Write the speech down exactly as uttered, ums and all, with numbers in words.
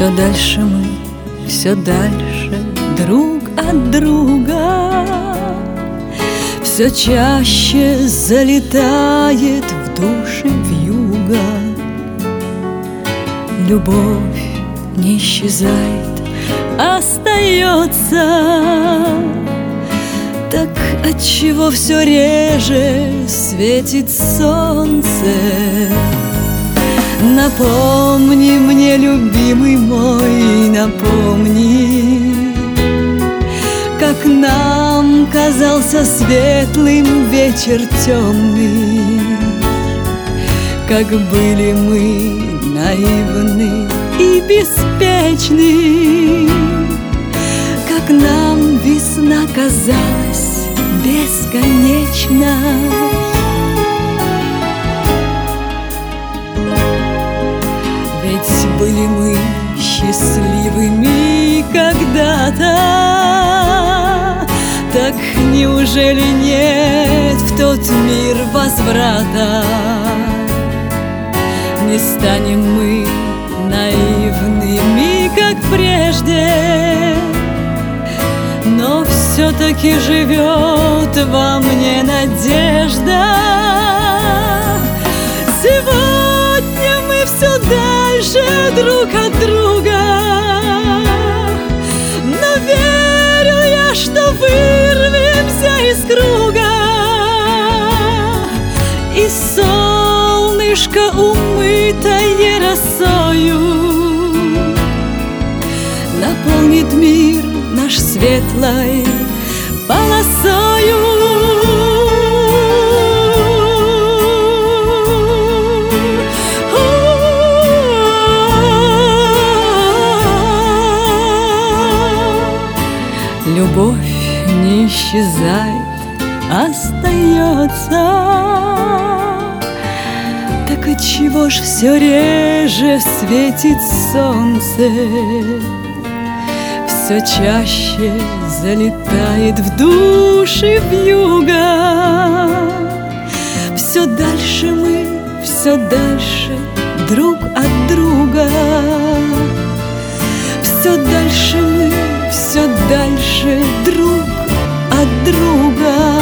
Все дальше мы, все дальше друг от друга, все чаще залетает в души вьюга. Любовь не исчезает, остается. Так отчего все реже светит солнце? Напомни мне, любимый мой, напомни, как нам казался светлым вечер темный, как были мы наивны и беспечны, как нам весна казалась бесконечной. Ведь были мы счастливыми когда-то, так неужели нет в тот мир возврата? Не станем мы наивными, как прежде, но все-таки живет во мне надежда. Сегодня мы все дальше друг от друга, но верю я, что вырвемся из круга, и солнышко, умытое росою, наполнит мир наш светлой полосою. Любовь не исчезает, остается. Так отчего ж все реже светит солнце? Все чаще залетает в души вьюга. Все дальше мы, все дальше друг от друга. Все дальше мы, все дальше друг от друга.